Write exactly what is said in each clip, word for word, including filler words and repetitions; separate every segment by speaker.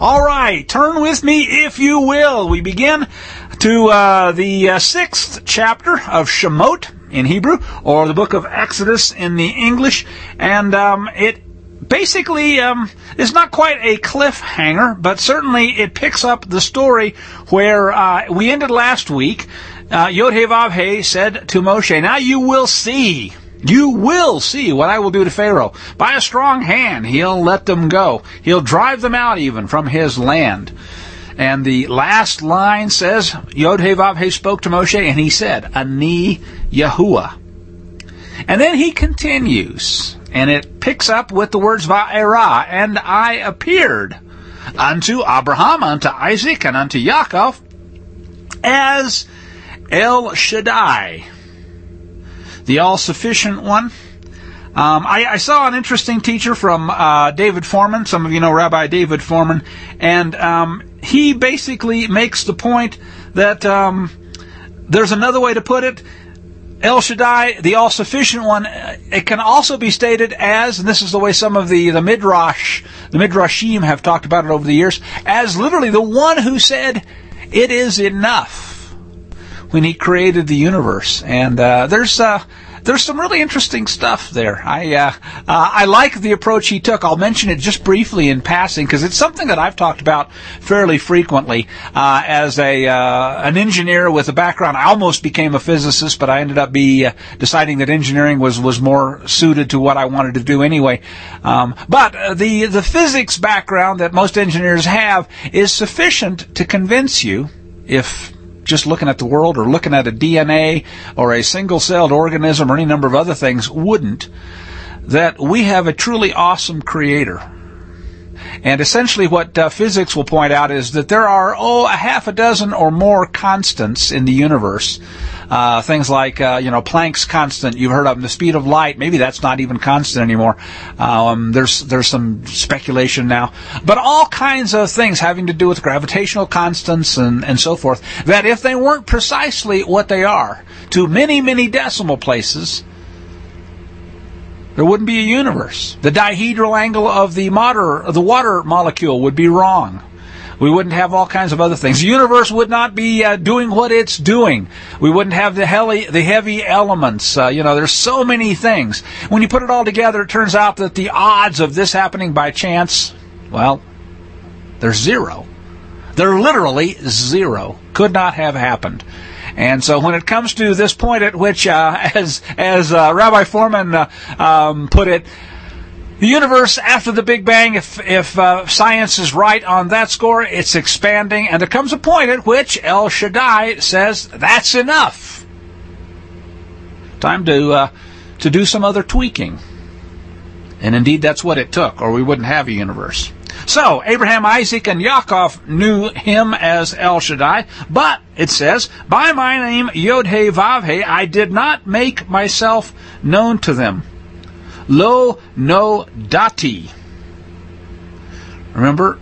Speaker 1: All right, turn with me if you will. We begin to uh, the uh, sixth chapter of Shemot in Hebrew, or the book of Exodus in the English, and um, it basically um, is not quite a cliffhanger, but certainly it picks up the story where uh, we ended last week. Uh, Yod-Heh-Vav-Heh said to Moshe, "Now you will see, you will see what I will do to Pharaoh. By a strong hand he'll let them go. He'll drive them out even from his land." And the last line says, Yod-Heh-Vav-Heh spoke to Moshe, and he said, "Ani Yahuwah." And then he continues, and it picks up with the words Va'era, and I appeared unto Abraham, unto Isaac, and unto Yaakov as El Shaddai, the all-sufficient one. Um, I, I saw an interesting teacher from uh, David Foreman. Some of you know Rabbi David Foreman, and um, he basically makes the point that um, there's another way to put it. El Shaddai, the all-sufficient one, it can also be stated as, and this is the way some of the, the Midrash, the Midrashim have talked about it over the years, as literally the one who said, "It is enough," when he created the universe. And uh, there's uh, there's some really interesting stuff there. I uh, uh, I like the approach he took. I'll mention it just briefly in passing because it's something that I've talked about fairly frequently. Uh, as a uh, an engineer with a background, I almost became a physicist, but I ended up be uh, deciding that engineering was, was more suited to what I wanted to do anyway. Um, but uh, the the physics background that most engineers have is sufficient to convince you, if just looking at the world or looking at a D N A or a single-celled organism or any number of other things wouldn't, that we have a truly awesome creator. And essentially what uh, physics will point out is that there are, oh, a half a dozen or more constants in the universe. Uh, things like, uh, you know, Planck's constant, you've heard of the speed of light. Maybe that's not even constant anymore. Um, there's, there's some speculation now. But all kinds of things having to do with gravitational constants and, and so forth, that if they weren't precisely what they are, to many, many decimal places, there wouldn't be a universe. The dihedral angle of the water, of the water molecule would be wrong. We wouldn't have all kinds of other things. The universe would not be uh, doing what it's doing. We wouldn't have the heavy, the heavy elements. Uh, you know, there's so many things. When you put it all together, it turns out that the odds of this happening by chance, well, they're zero. They're literally zero. Could not have happened. And so when it comes to this point at which, uh, as as uh, Rabbi Foreman uh, um, put it, the universe after the Big Bang, if if uh, science is right on that score, it's expanding, and there comes a point at which El Shaddai says, "That's enough. Time to uh, to do some other tweaking." And indeed, that's what it took, or we wouldn't have a universe. So, Abraham, Isaac, and Yaakov knew him as El Shaddai, but, it says, "By my name, Yod-Heh-Vav-Heh, I did not make myself known to them. Lo no dati." Remember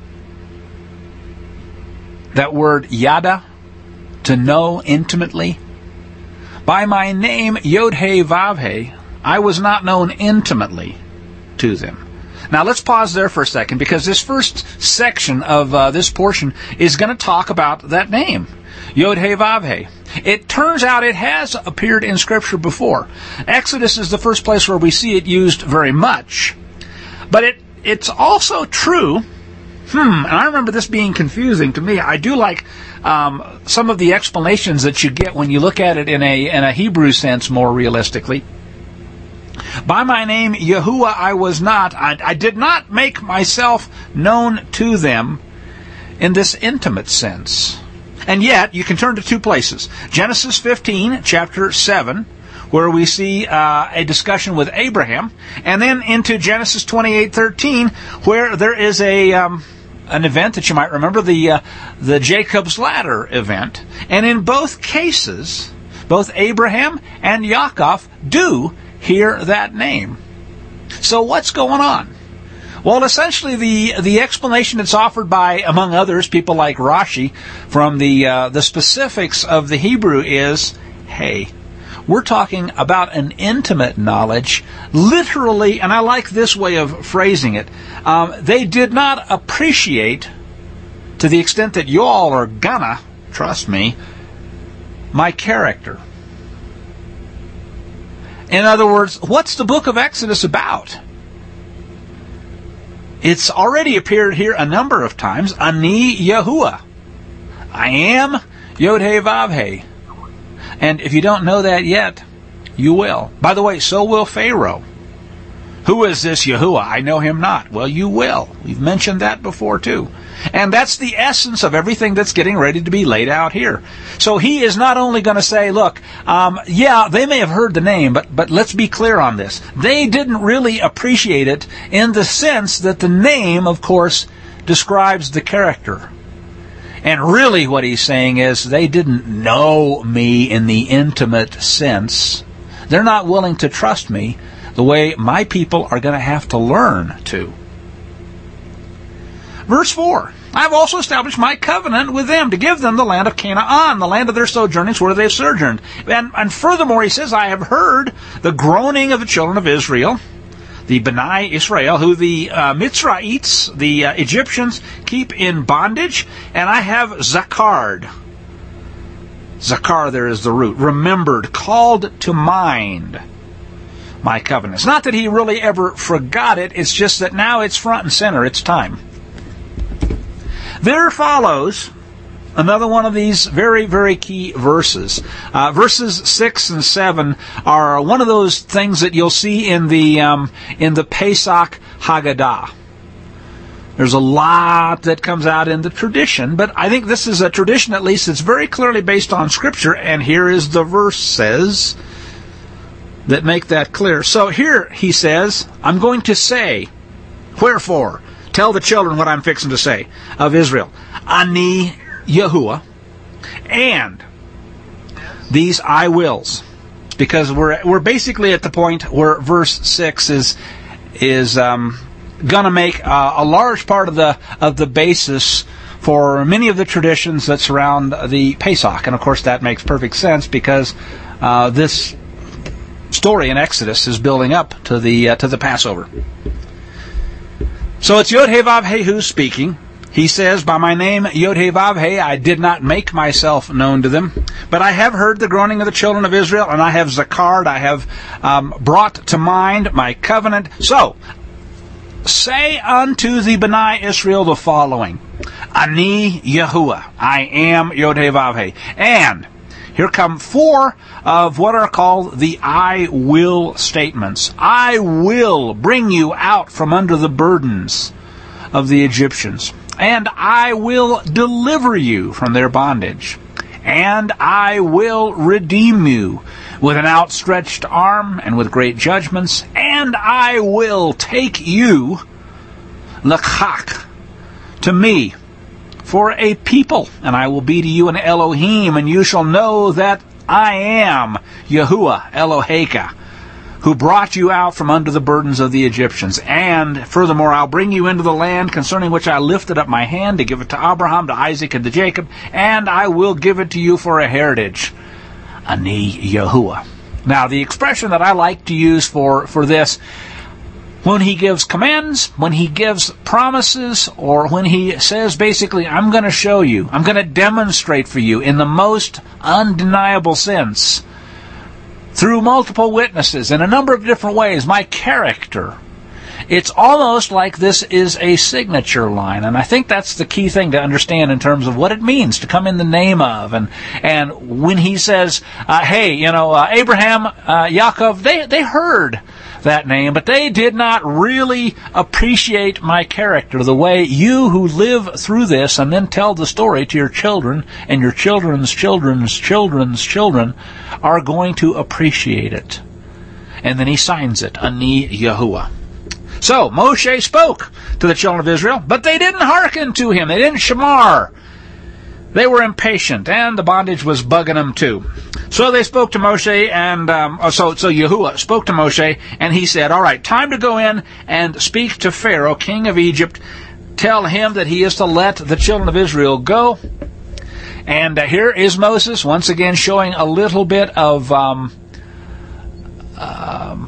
Speaker 1: that word yada, to know intimately? By my name, Yod-Heh-Vav-Heh, I was not known intimately to them. Now let's pause there for a second, because this first section of uh, this portion is going to talk about that name, Yod-Heh-Vav-Heh. It turns out it has appeared in Scripture before. Exodus is the first place where we see it used very much. But it it's also true, hmm, and I remember this being confusing to me. I do like um, some of the explanations that you get when you look at it in a in a Hebrew sense more realistically. By my name, Yahuwah, I was not. I, I did not make myself known to them in this intimate sense. And yet, you can turn to two places. Genesis fifteen, chapter seven, where we see uh, a discussion with Abraham, and then into Genesis twenty-eight thirteen, where there is a um, an event that you might remember, the uh, the Jacob's Ladder event. And in both cases, both Abraham and Yaakov do hear that name. So what's going on? Well, essentially, the the explanation that's offered by, among others, people like Rashi, from the uh, the specifics of the Hebrew is, hey, we're talking about an intimate knowledge, literally, and I like this way of phrasing it. Um, they did not appreciate to the extent that you all are gonna, trust me, my character. In other words, what's the book of Exodus about? It's already appeared here a number of times. Ani Yahuwah. I am Yod-Heh-Vav-Heh. And if you don't know that yet, you will. By the way, so will Pharaoh. Who is this Yahuwah? I know him not. Well, you will. We've mentioned that before too. And that's the essence of everything that's getting ready to be laid out here. So he is not only going to say, look, um, yeah, they may have heard the name, but, but let's be clear on this. They didn't really appreciate it in the sense that the name, of course, describes the character. And really what he's saying is they didn't know me in the intimate sense. They're not willing to trust me the way my people are going to have to learn to. Verse four, I have also established my covenant with them to give them the land of Canaan, the land of their sojournings where they have sojourned. And, and furthermore, he says, I have heard the groaning of the children of Israel, the B'nai Israel, who the uh, Mitzraites, the uh, Egyptians, keep in bondage, and I have Zakard. Zakar there is the root. Remembered, called to mind my covenant. It's not that he really ever forgot it, it's just that now it's front and center, it's time. There follows another one of these very, very key verses. Uh, verses six and seven are one of those things that you'll see in the um, in the Pesach Haggadah. There's a lot that comes out in the tradition, but I think this is a tradition, at least, that's very clearly based on Scripture, and here is the verse says that make that clear. So here he says, I'm going to say, wherefore, tell the children what I'm fixing to say of Israel. Ani Yahuwah, and these I wills, because we're we're basically at the point where verse six is is um, going to make uh, a large part of the of the basis for many of the traditions that surround the Pesach, and of course that makes perfect sense because uh, this story in Exodus is building up to the uh, to the Passover. So it's Yod-Heh-Vav-Heh who's speaking. He says, by my name, Yod-Heh-Vav-Heh, I did not make myself known to them, but I have heard the groaning of the children of Israel, and I have Zakard, I have um, brought to mind my covenant. So, say unto the B'nai Israel the following, Ani Yahuwah, I am Yod-Heh-Vav-Heh. And here come four of what are called the I will statements. I will bring you out from under the burdens of the Egyptians, and I will deliver you from their bondage, and I will redeem you with an outstretched arm and with great judgments, and I will take you, l'chak, to me, for a people, and I will be to you an Elohim, and you shall know that I am Yahuwah Eloheka, who brought you out from under the burdens of the Egyptians. And furthermore, I'll bring you into the land concerning which I lifted up my hand to give it to Abraham, to Isaac, and to Jacob, and I will give it to you for a heritage. Ani Yahuwah. Now, the expression that I like to use for, for this, when he gives commands, when he gives promises, or when he says basically, I'm going to show you, I'm going to demonstrate for you in the most undeniable sense, through multiple witnesses in a number of different ways, my character. It's almost like this is a signature line, and I think that's the key thing to understand in terms of what it means to come in the name of. And and when he says, uh, hey, you know, uh, Abraham, uh, Yaakov, they, they heard that name, but they did not really appreciate my character the way you who live through this and then tell the story to your children and your children's children's children's children are going to appreciate it. And then he signs it, Ani Yahuwah. So Moshe spoke to the children of Israel, but they didn't hearken to him. They didn't shamar. They were impatient, and the bondage was bugging them too. So they spoke to Moshe, and um, so so Yahuwah spoke to Moshe, and he said, all right, time to go in and speak to Pharaoh, king of Egypt. Tell him that he is to let the children of Israel go. And uh, here is Moses, once again showing a little bit of um, um,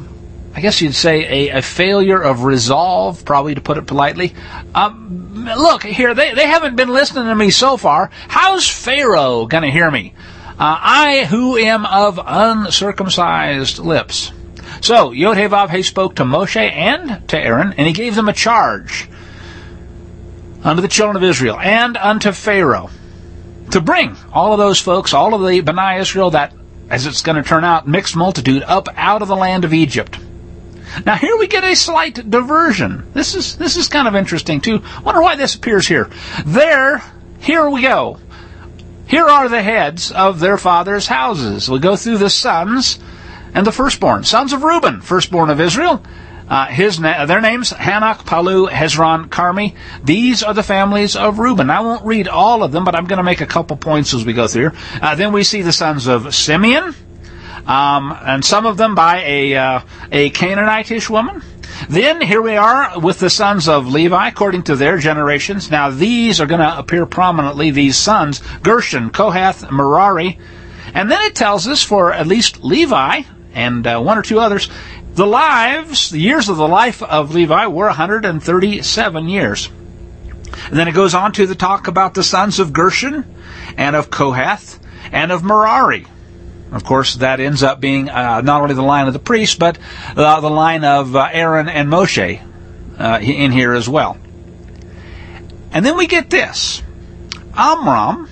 Speaker 1: I guess you'd say, a, a failure of resolve, probably to put it politely. Um, look, here, they, they haven't been listening to me so far. How's Pharaoh going to hear me? Uh, I, who am of uncircumcised lips. So, Yod-Heh-Vav-Heh spoke to Moshe and to Aaron, and he gave them a charge unto the children of Israel and unto Pharaoh to bring all of those folks, all of the B'nai Israel, that, as it's going to turn out, mixed multitude, up out of the land of Egypt. Now here we get a slight diversion. This is this is kind of interesting too. Wonder why this appears here. There, here we go. Here are the heads of their fathers' houses. We go through the sons and the firstborn. Sons of Reuben, firstborn of Israel. Uh, his na- their names, Hanok, Palu, Hezron, Carmi. These are the families of Reuben. I won't read all of them, but I'm going to make a couple points as we go through. Uh, then we see the sons of Simeon. Um, and some of them by a uh, a Canaanitish woman. Then here we are with the sons of Levi, according to their generations. Now these are going to appear prominently, these sons, Gershon, Kohath, Merari. And then it tells us for at least Levi and uh, one or two others, the lives, the years of the life of Levi were one hundred thirty-seven years. And then it goes on to the talk about the sons of Gershon and of Kohath and of Merari. Of course, that ends up being uh, not only the line of the priests, but uh, the line of uh, Aaron and Moshe uh, in here as well. And then we get this. Amram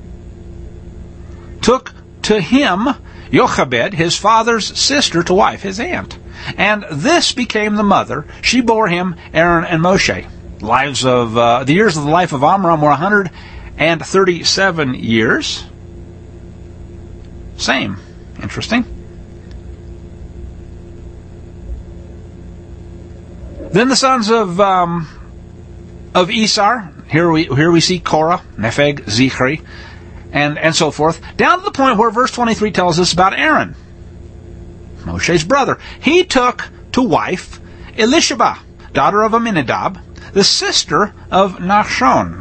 Speaker 1: took to him Jochebed, his father's sister, to wife, his aunt. And this became the mother. She bore him Aaron and Moshe. Lives of uh, the years of the life of Amram were one hundred thirty-seven years. Same. Interesting. Then the sons of um, of Isar. Here we here we see Korah, Nepheg, Zichri, and and so forth. Down to the point where verse twenty-three tells us about Aaron, Moshe's brother. He took to wife Elisheba, daughter of Aminadab, the sister of Nachshon.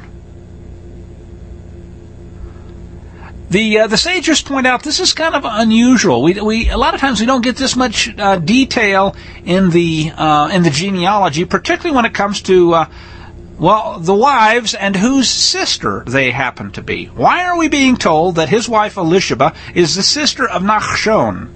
Speaker 1: The uh, the sages point out this is kind of unusual. We we a lot of times we don't get this much uh, detail in the uh, in the genealogy, particularly when it comes to uh, well the wives and whose sister they happen to be. Why are we being told that his wife Elisheba is the sister of Nachshon?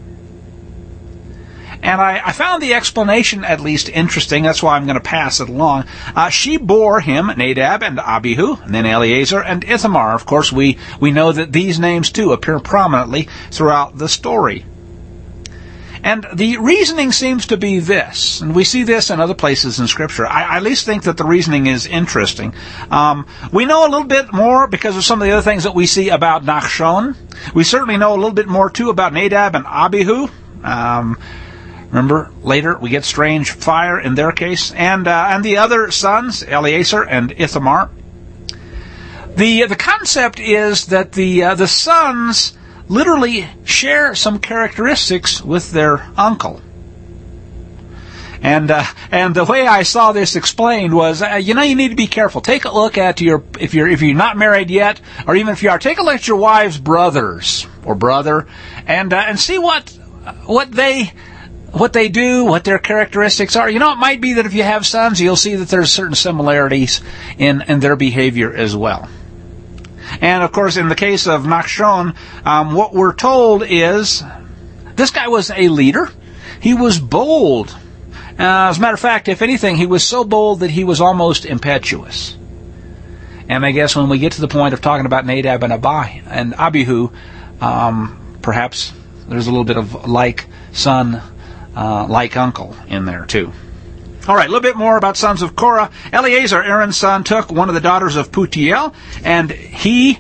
Speaker 1: And I, I found the explanation at least interesting. That's why I'm going to pass it along. Uh, she bore him Nadab and Abihu, and then Eleazar and Ithamar. Of course, we, we know that these names, too, appear prominently throughout the story. And the reasoning seems to be this, and we see this in other places in Scripture. I, I at least think that the reasoning is interesting. Um, we know a little bit more because of some of the other things that we see about Nachshon. We certainly know a little bit more, too, about Nadab and Abihu. Um... Remember, later we get strange fire in their case. And uh, and the other sons, Eleazar and Ithamar. The the concept is that the uh, the sons literally share some characteristics with their uncle. And uh, and the way I saw this explained was, uh, you know, you need to be careful. Take a look at your, if you're if you're not married yet, or even if you are, take a look at your wife's brothers or brother, and uh, and see what what they. what they do, what their characteristics are. You know, it might be that if you have sons, you'll see that there's certain similarities in, in their behavior as well. And, of course, in the case of Nachshon, um, what we're told is this guy was a leader. He was bold. Uh, as a matter of fact, if anything, he was so bold that he was almost impetuous. And I guess when we get to the point of talking about Nadab and, Abi, and Abihu, um, perhaps there's a little bit of like son, Uh, like uncle in there, too. All right, a little bit more about sons of Korah. Eleazar, Aaron's son, took one of the daughters of Putiel, and he,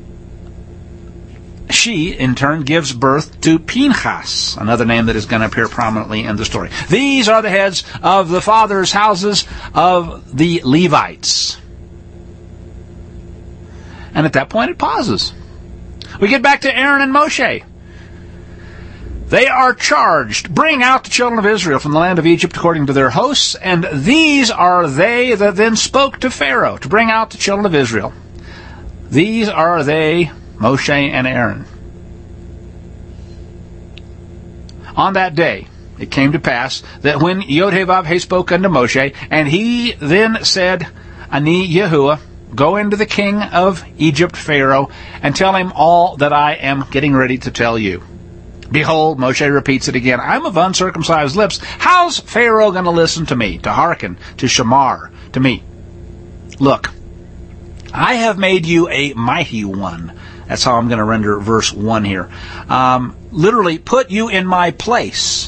Speaker 1: she, in turn, gives birth to Pinchas, another name that is going to appear prominently in the story. These are the heads of the fathers' houses of the Levites. And at that point, it pauses. We get back to Aaron and Moshe. They are charged, bring out the children of Israel from the land of Egypt according to their hosts, and these are they that then spoke to Pharaoh to bring out the children of Israel. These are they, Moshe and Aaron. On that day, it came to pass that when Yod-Heh-Vav-Heh spoke unto Moshe, and he then said, Ani Yahuwah, go into the king of Egypt, Pharaoh, and tell him all that I am getting ready to tell you. Behold, Moshe repeats it again, I'm of uncircumcised lips. How's Pharaoh going to listen to me, to hearken, to shamar, to me? Look, I have made you a mighty one. That's how I'm going to render verse one here. Um, literally, put you in my place.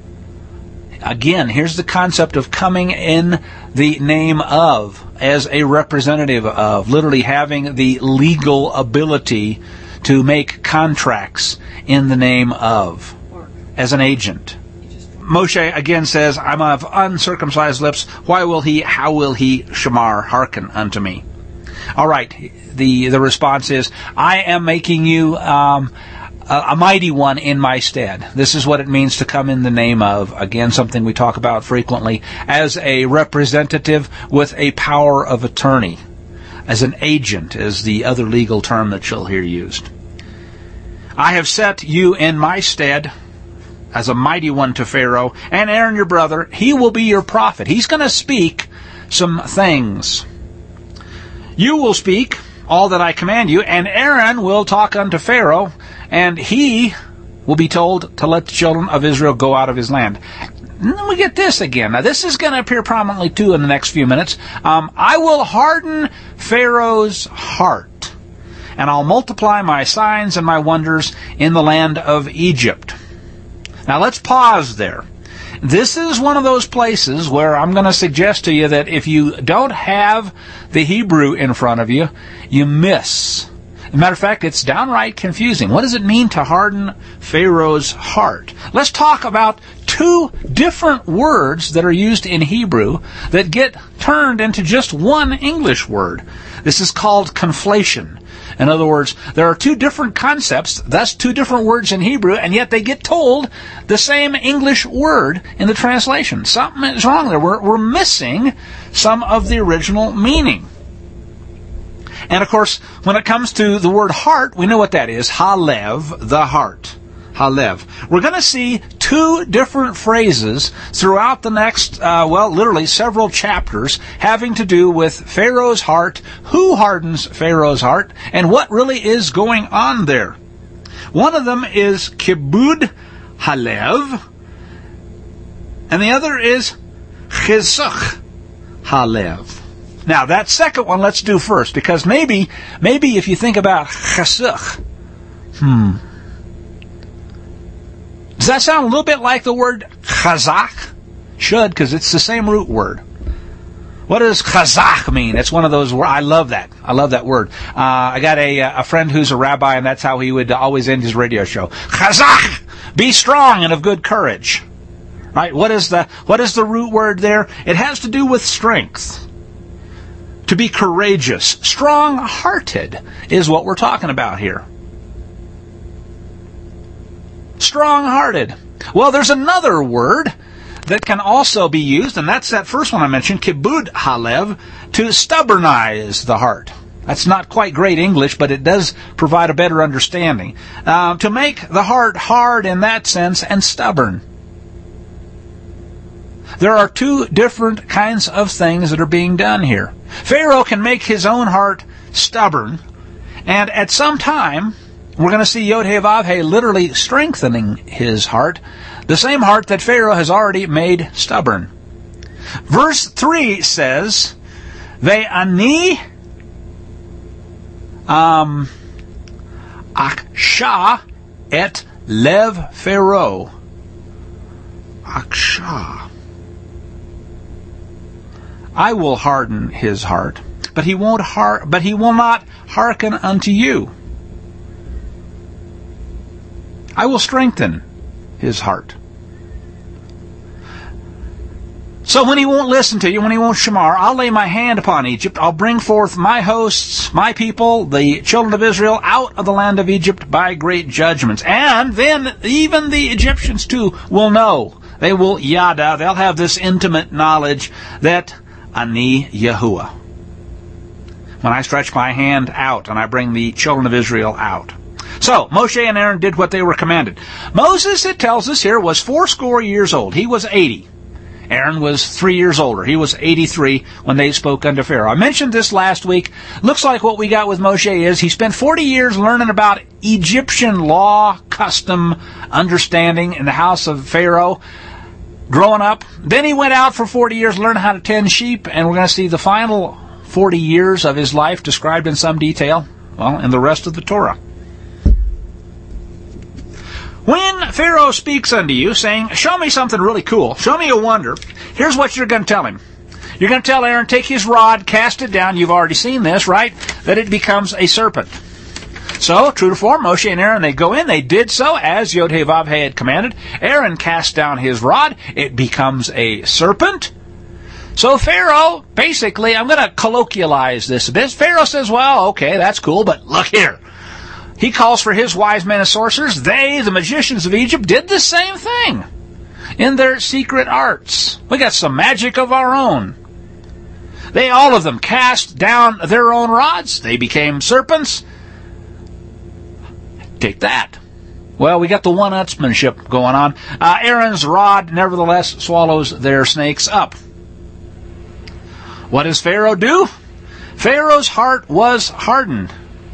Speaker 1: Again, here's the concept of coming in the name of, as a representative of, literally having the legal ability to make contracts in the name of, as an agent. Moshe again says, I'm of uncircumcised lips. Why will he, how will he, shamar, hearken unto me? All right, the, the response is, I am making you um, a, a mighty one in my stead. This is what it means to come in the name of. Again, something we talk about frequently, as a representative with a power of attorney. As an agent is the other legal term that you'll hear used. I have set you in my stead as a mighty one to Pharaoh, and Aaron your brother, he will be your prophet. He's going to speak some things. You will speak all that I command you, and Aaron will talk unto Pharaoh, and he will be told to let the children of Israel go out of his land. And then we get this again. Now, this is going to appear prominently, too, in the next few minutes. Um, I will harden Pharaoh's heart, and I'll multiply my signs and my wonders in the land of Egypt. Now, let's pause there. This is one of those places where I'm going to suggest to you that if you don't have the Hebrew in front of you, you miss. As a matter of fact, it's downright confusing. What does it mean to harden Pharaoh's heart? Let's talk about two different words that are used in Hebrew that get turned into just one English word. This is called conflation. In other words, there are two different concepts, thus two different words in Hebrew, and yet they get told the same English word in the translation. Something is wrong there. We're, we're missing some of the original meaning. And of course, when it comes to the word heart, we know what that is. Halev, the heart. Halev. We're going to see two different phrases throughout the next, uh, well, literally several chapters having to do with Pharaoh's heart, who hardens Pharaoh's heart, and what really is going on there. One of them is kibud halev, and the other is chizuch halev. Now, that second one let's do first, because maybe, maybe if you think about chizuch, hmm, does that sound a little bit like the word chazak? Should, because it's the same root word. What does chazak mean? It's one of those words. I love that. I love that word. Uh, I got a, a friend who's a rabbi, and that's how he would always end his radio show. Chazak! Be strong and of good courage. Right? What is the, what is the root word there? It has to do with strength. To be courageous. Strong-hearted is what we're talking about here. Strong-hearted. Well, there's another word that can also be used, and that's that first one I mentioned, kibud halev, to stubbornize the heart. That's not quite great English, but it does provide a better understanding. Uh, to make the heart hard in that sense and stubborn. There are two different kinds of things that are being done here. Pharaoh can make his own heart stubborn, and at some time, we're going to see Yod-Heh-Vav-Heh literally strengthening his heart, the same heart that Pharaoh has already made stubborn. Verse three says, Ve'ani um, aksha et lev Pharaoh. Aksha. I will harden his heart, but he won't har- but he will not hearken unto you. I will strengthen his heart. So when he won't listen to you, when he won't shamar, I'll lay my hand upon Egypt. I'll bring forth my hosts, my people, the children of Israel, out of the land of Egypt by great judgments. And then even the Egyptians too will know. They will yada. They'll have this intimate knowledge that Ani Yahuwah. When I stretch my hand out and I bring the children of Israel out. So, Moshe and Aaron did what they were commanded. Moses, it tells us here, was fourscore years old. He was eighty. Aaron was three years older. He was eighty-three when they spoke unto Pharaoh. I mentioned this last week. Looks like what we got with Moshe is he spent forty years learning about Egyptian law, custom, understanding in the house of Pharaoh, growing up. Then he went out for forty years learning how to tend sheep, and we're going to see the final forty years of his life described in some detail, well, in the rest of the Torah. When Pharaoh speaks unto you, saying, show me something really cool, show me a wonder, here's what you're going to tell him. You're going to tell Aaron, take his rod, cast it down. You've already seen this, right? That it becomes a serpent. So, true to form, Moshe and Aaron, they go in. They did so as Yod-Heh-Vav-Heh had commanded. Aaron cast down his rod. It becomes a serpent. So Pharaoh, basically, I'm going to colloquialize this a bit. Pharaoh says, well, okay, that's cool, but look here. He calls for his wise men and sorcerers. They, the magicians of Egypt, did the same thing in their secret arts. We got some magic of our own. They, all of them, cast down their own rods. They became serpents. Take that. Well, we got the one-upsmanship going on. Uh, Aaron's rod, nevertheless, swallows their snakes up. What does Pharaoh do? Pharaoh's heart was hardened.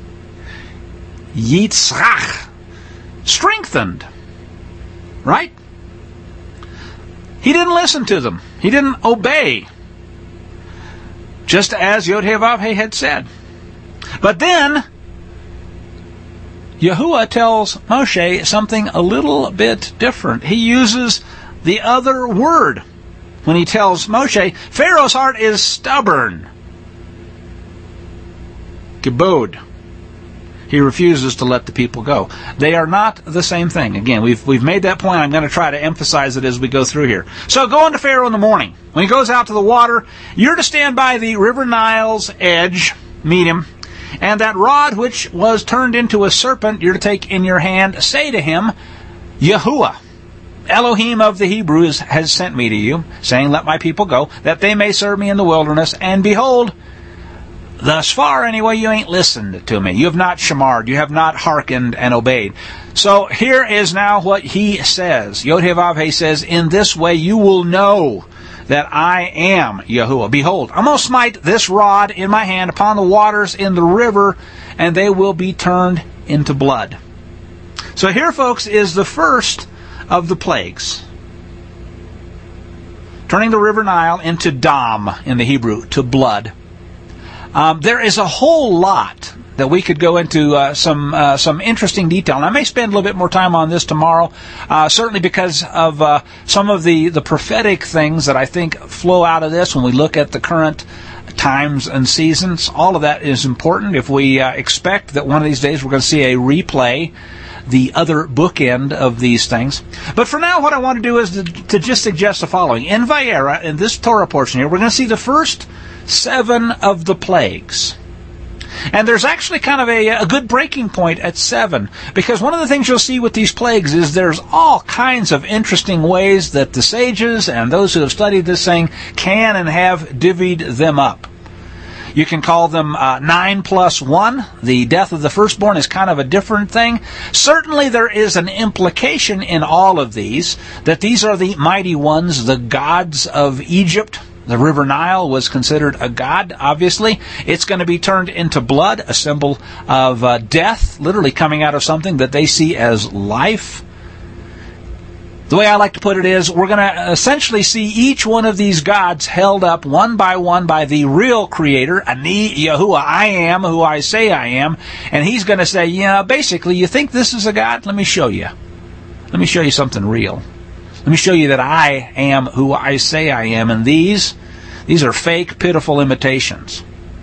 Speaker 1: Yitzrach, strengthened, right? He didn't listen to them. He didn't obey, just as Yod-Heh-Vav-Heh had said. But then, Yahuwah tells Moshe something a little bit different. He uses the other word when he tells Moshe, Pharaoh's heart is stubborn. Kibod. He refuses to let the people go. They are not the same thing. Again, we've we've made that point. I'm going to try to emphasize it as we go through here. So going to Pharaoh in the morning. When he goes out to the water, you're to stand by the river Nile's edge, meet him, and that rod which was turned into a serpent you're to take in your hand, say to him, Yahuwah, Elohim of the Hebrews, has sent me to you, saying, let my people go, that they may serve me in the wilderness. And behold, thus far, anyway, you ain't listened to me. You have not shamarred. You have not hearkened and obeyed. So here is now what he says. Yod-Heh-Vav-Heh says, in this way you will know that I am Yahuwah. Behold, I'm going to smite this rod in my hand upon the waters in the river, and they will be turned into blood. So here, folks, is the first of the plagues. Turning the river Nile into dam in the Hebrew, to blood. Um, there is a whole lot that we could go into uh, some uh, some interesting detail. And I may spend a little bit more time on this tomorrow, uh, certainly because of uh, some of the, the prophetic things that I think flow out of this when we look at the current times and seasons. All of that is important. If we uh, expect that one of these days we're going to see a replay, the other bookend of these things. But for now, what I want to do is to, to just suggest the following. In Vayera, in this Torah portion here, we're going to see the first seven of the plagues. And there's actually kind of a, a good breaking point at seven, because one of the things you'll see with these plagues is there's all kinds of interesting ways that the sages and those who have studied this thing can and have divvied them up. You can call them uh, nine plus one. The death of the firstborn is kind of a different thing. Certainly there is an implication in all of these that these are the mighty ones, the gods of Egypt. The river Nile was considered a god, obviously. It's going to be turned into blood, a symbol of uh, death, literally coming out of something that they see as life. The way I like to put it is, we're going to essentially see each one of these gods held up one by one by the real creator, Ani Yahuwah, I am who I say I am, and he's going to say, yeah, basically, you think this is a god? Let me show you. Let me show you something real. Let me show you that I am who I say I am, and these, these are fake, pitiful imitations.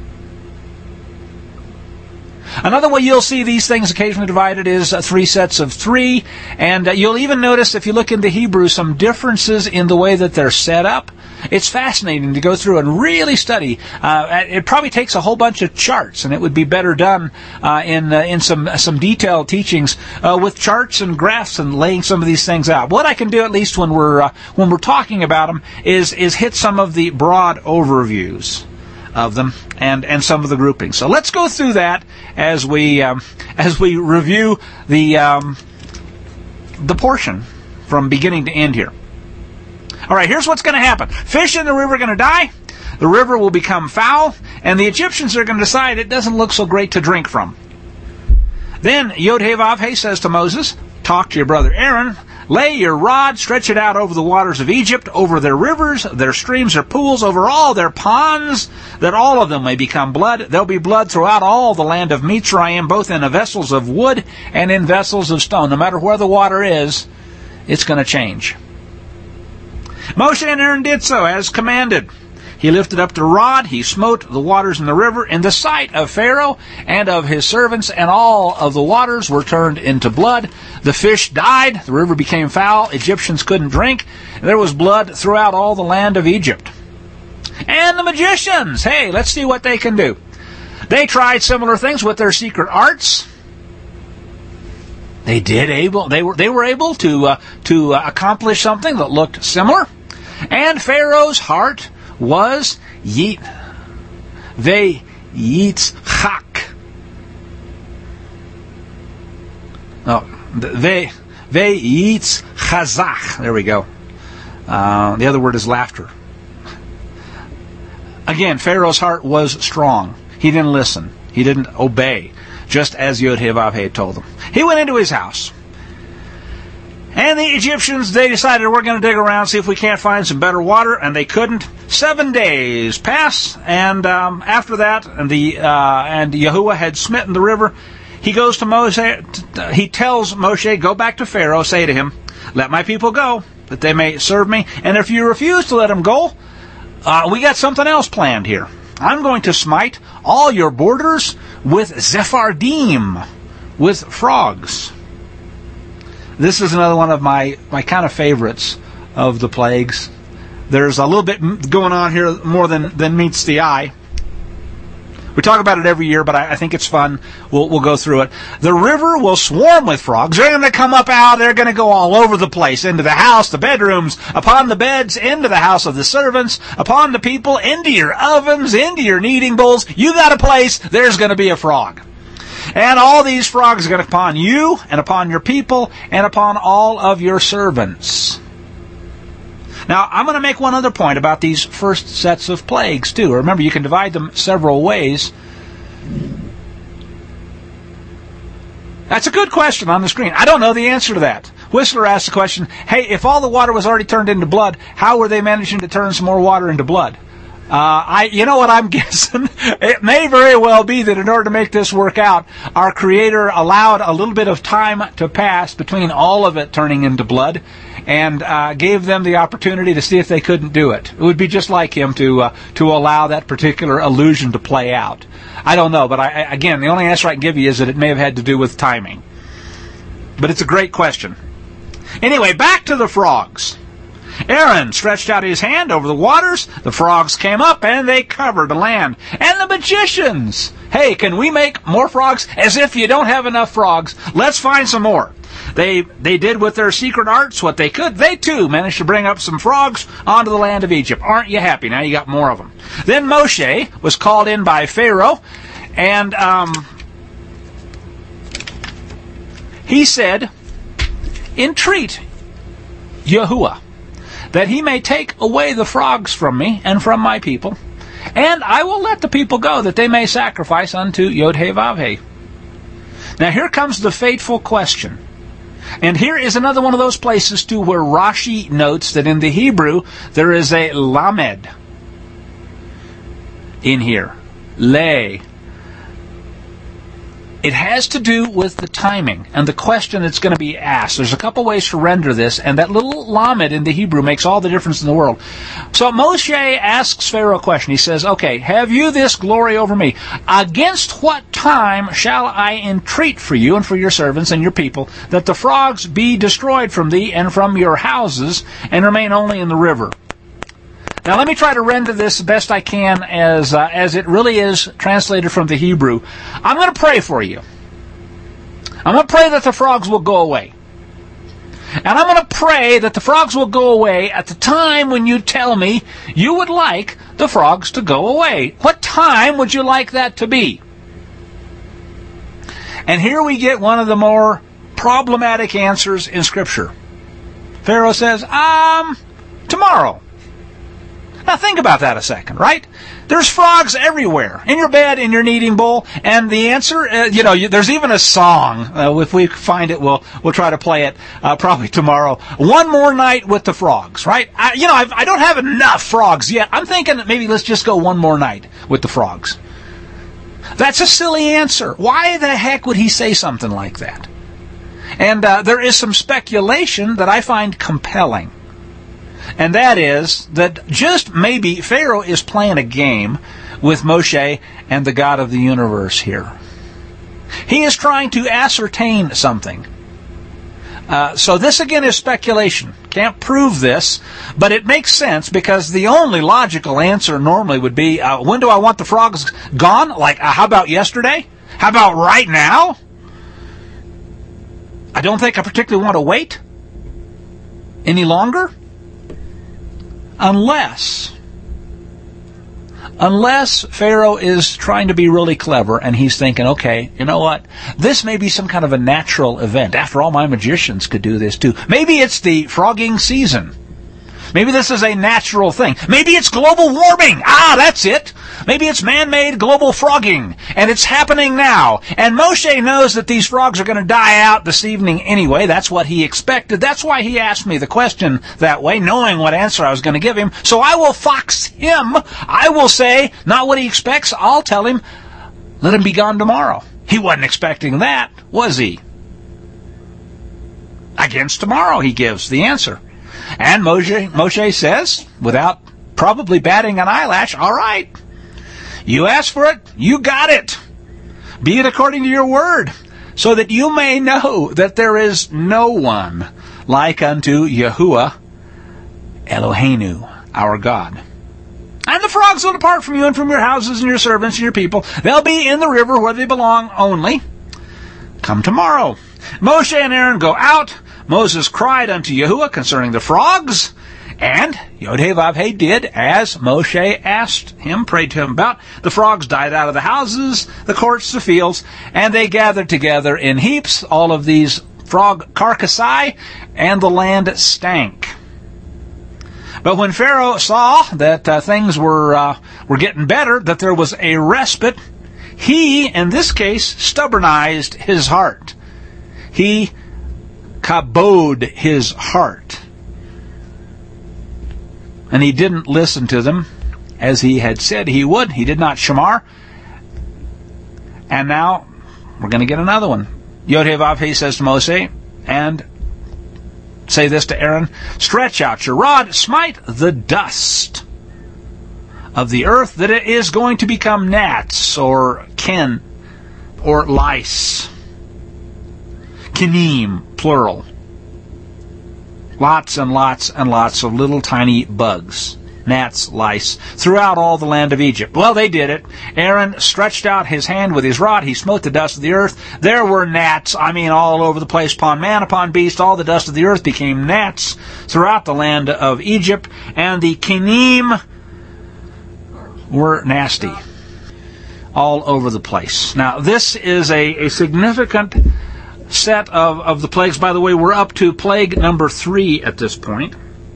Speaker 1: Another way you'll see these things occasionally divided is uh, three sets of three, and uh, you'll even notice, if you look into Hebrew, some differences in the way that they're set up. It's fascinating to go through and really study. Uh, it probably takes a whole bunch of charts, and it would be better done uh, in uh, in some some detailed teachings uh, with charts and graphs and laying some of these things out. What I can do, at least when we're uh, when we're talking about them, is is hit some of the broad overviews. of them and, and some of the groupings. So let's go through that as we um, as we review the um, the portion from beginning to end here. All right, here's what's going to happen. Fish in the river are going to die. The river will become foul, and the Egyptians are going to decide it doesn't look so great to drink from. Then Yod-Heh-Vav-Heh says to Moses, talk to your brother Aaron, lay your rod, stretch it out over the waters of Egypt, over their rivers, their streams, their pools, over all their ponds, that all of them may become blood. There'll be blood throughout all the land of Mitzrayim, both in the vessels of wood and in vessels of stone. No matter where the water is, it's going to change. Moshe and Aaron did so, as commanded. He lifted up the rod, he smote the waters in the river in the sight of Pharaoh and of his servants, and all of the waters were turned into blood. The fish died, the river became foul, Egyptians couldn't drink, and there was blood throughout all the land of Egypt. And the magicians, hey, let's see what they can do. They tried similar things with their secret arts. They did able, they were they were able to uh, to uh, accomplish something that looked similar. And Pharaoh's heart was yit ve yitzchak. Oh, ve ve yitzchazach. There we go. Uh, the other word is laughter. Again, Pharaoh's heart was strong. He didn't listen. He didn't obey, just as Yod-Heh-Vav-Heh told him. He went into his house. And the Egyptians, they decided we're going to dig around, see if we can't find some better water, and they couldn't. Seven days pass, and um, after that, and the uh, and Yahuwah had smitten the river. He goes to Moshe. He tells Moshe, "Go back to Pharaoh. Say to him, let my people go, that they may serve me. And if you refuse to let them go, uh, we got something else planned here. I'm going to smite all your borders with Zephardim, with frogs." This is another one of my, my kind of favorites of the plagues. There's a little bit going on here more than, than meets the eye. We talk about it every year, but I, I think it's fun. We'll, we'll go through it. The river will swarm with frogs. They're going to come up out. They're going to go all over the place, into the house, the bedrooms, upon the beds, into the house of the servants, upon the people, into your ovens, into your kneading bowls. You got a place, there's going to be a frog. And all these frogs are going to come upon you, and upon your people, and upon all of your servants. Now, I'm going to make one other point about these first sets of plagues, too. Remember, you can divide them several ways. That's a good question on the screen. I don't know the answer to that. Whistler asked the question, hey, if all the water was already turned into blood, how were they managing to turn some more water into blood? Uh, I, you know what I'm guessing? It may very well be that in order to make this work out, our Creator allowed a little bit of time to pass between all of it turning into blood, and uh, gave them the opportunity to see if they couldn't do it. It would be just like Him to uh, to allow that particular illusion to play out. I don't know, but I, again, the only answer I can give you is that it may have had to do with timing. But it's a great question. Anyway, back to the frogs. Aaron stretched out his hand over the waters. The frogs came up and they covered the land. And the magicians, hey, can we make more frogs? As if you don't have enough frogs. Let's find some more. They they did with their secret arts what they could. They too managed to bring up some frogs onto the land of Egypt. Aren't you happy? Now you got more of them. Then Moshe was called in by Pharaoh, and um, he said, entreat Yahuwah, that he may take away the frogs from me and from my people, and I will let the people go, that they may sacrifice unto Yod-Heh-Vav-Heh. Now here comes the fateful question. And here is another one of those places, too, where Rashi notes that in the Hebrew there is a lamed in here. Le. It has to do with the timing and the question that's going to be asked. There's a couple ways to render this, and that little lamed in the Hebrew makes all the difference in the world. So Moshe asks Pharaoh a question. He says, okay, have you this glory over me? Against what time shall I entreat for you and for your servants and your people, that the frogs be destroyed from thee and from your houses, and remain only in the river? Now let me try to render this the best I can as uh, as it really is translated from the Hebrew. I'm going to pray for you. I'm going to pray that the frogs will go away. And I'm going to pray that the frogs will go away at the time when you tell me you would like the frogs to go away. What time would you like that to be? And here we get one of the more problematic answers in Scripture. Pharaoh says, um, tomorrow. Now think about that a second, right? There's frogs everywhere, in your bed, in your kneading bowl, and the answer, uh, you know, you, there's even a song. Uh, if we find it, we'll we'll try to play it uh, probably tomorrow. One more night with the frogs, right? I, you know, I've, I don't have enough frogs yet. I'm thinking that maybe let's just go one more night with the frogs. That's a silly answer. Why the heck would he say something like that? And uh, there is some speculation that I find compelling. And that is that just maybe Pharaoh is playing a game with Moshe and the God of the universe here. He is trying to ascertain something. Uh, so this again is speculation. Can't prove this, but it makes sense because the only logical answer normally would be, uh, when do I want the frogs gone? Like, uh, how about yesterday? How about right now? I don't think I particularly want to wait any longer. Unless, unless Pharaoh is trying to be really clever and he's thinking, okay, you know what? This may be some kind of a natural event. After all, my magicians could do this too. Maybe it's the frogging season. Maybe this is a natural thing. Maybe it's global warming. Ah, that's it. Maybe it's man-made global frogging, and it's happening now. And Moshe knows that these frogs are going to die out this evening anyway. That's what he expected. That's why he asked me the question that way, knowing what answer I was going to give him. So I will fox him. I will say, not what he expects. I'll tell him, let him be gone tomorrow. He wasn't expecting that, was he? Against tomorrow, he gives the answer. And Moshe, Moshe says, without probably batting an eyelash, all right, you asked for it, you got it. Be it according to your word, so that you may know that there is no one like unto Yahuwah Eloheinu, our God. And the frogs will depart from you and from your houses and your servants and your people. They'll be in the river where they belong only. Come tomorrow. Moshe and Aaron go out. Moses cried unto Yahuwah concerning the frogs, and Yod-Heh-Vav-Heh did as Moshe asked him, prayed to him about. The frogs died out of the houses, the courts, the fields, and they gathered together in heaps, all of these frog carcassi, and the land stank. But when Pharaoh saw that uh, things were uh, were getting better, that there was a respite, he, in this case, stubbornized his heart. He kabod his heart. And he didn't listen to them as he had said he would. He did not shamar. And now we're going to get another one. Yod-Heh-Vav-Heh says to Moshe, and say this to Aaron, stretch out your rod, smite the dust of the earth, that it is going to become gnats, or ken, or lice. Kenim, plural. Lots and lots and lots of little tiny bugs, gnats, lice, throughout all the land of Egypt. Well, they did it. Aaron stretched out his hand with his rod. He smote the dust of the earth. There were gnats, I mean, all over the place, upon man, upon beast. All the dust of the earth became gnats throughout the land of Egypt. And the Kenim were nasty all over the place. Now, this is a, a significant set of, of the plagues. By the way, we're up to plague number three at this point.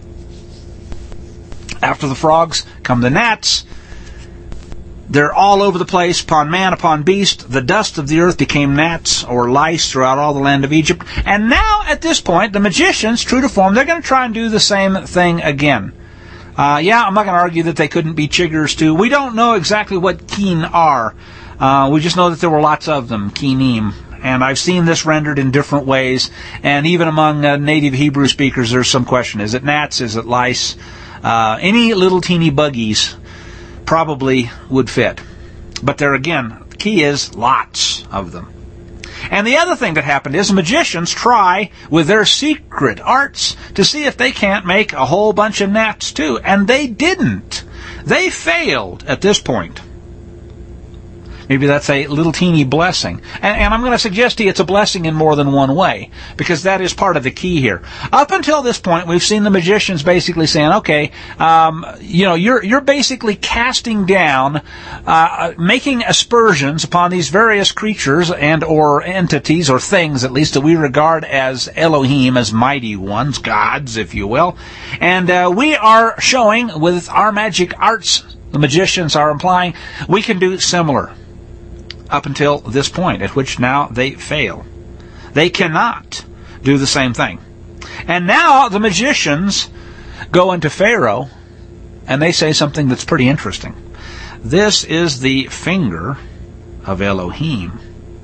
Speaker 1: After the frogs come the gnats. They're all over the place, upon man, upon beast. The dust of the earth became gnats or lice throughout all the land of Egypt. And now, at this point, the magicians, true to form, they're going to try and do the same thing again. Uh, yeah, I'm not going to argue that they couldn't be chiggers too. We don't know exactly what keen are. Uh, we just know that there were lots of them, keenim. And I've seen this rendered in different ways. And even among uh, native Hebrew speakers, there's some question. Is it gnats? Is it lice? Uh, any little teeny buggies probably would fit. But there again, the key is lots of them. And the other thing that happened is magicians try with their secret arts to see if they can't make a whole bunch of gnats too. And they didn't. They failed at this point. Maybe that's a little teeny blessing. And, and I'm going to suggest to you it's a blessing in more than one way, because that is part of the key here. Up until this point, we've seen the magicians basically saying, okay, um, you know, you're you're basically casting down, uh, making aspersions upon these various creatures and or entities or things, at least, that we regard as Elohim, as mighty ones, gods, if you will. And uh, we are showing with our magic arts, the magicians are implying, we can do similar. Up until this point, at which now they fail. They cannot do the same thing. And now the magicians go into Pharaoh, and they say something that's pretty interesting. This is the finger of Elohim.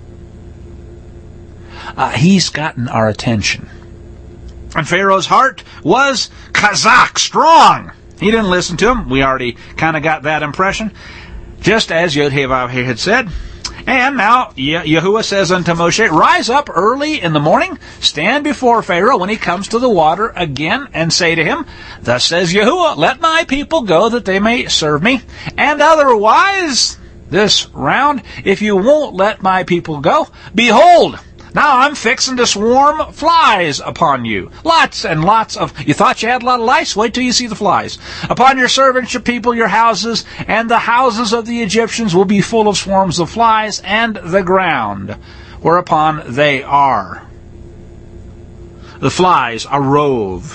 Speaker 1: Uh, he's gotten our attention. And Pharaoh's heart was Kazakh, strong. He didn't listen to him. We already kind of got that impression. Just as Yod-Heh-Vav-Heh had said. And now Yahuwah says unto Moshe, rise up early in the morning, stand before Pharaoh when he comes to the water again, and say to him, thus says Yahuwah, let my people go that they may serve me. And otherwise, this round, if you won't let my people go, behold, now I'm fixing to swarm flies upon you. Lots and lots of... You thought you had a lot of lice? Wait till you see the flies. Upon your servants, your people, your houses, and the houses of the Egyptians will be full of swarms of flies, and the ground whereupon they are. The flies are rove.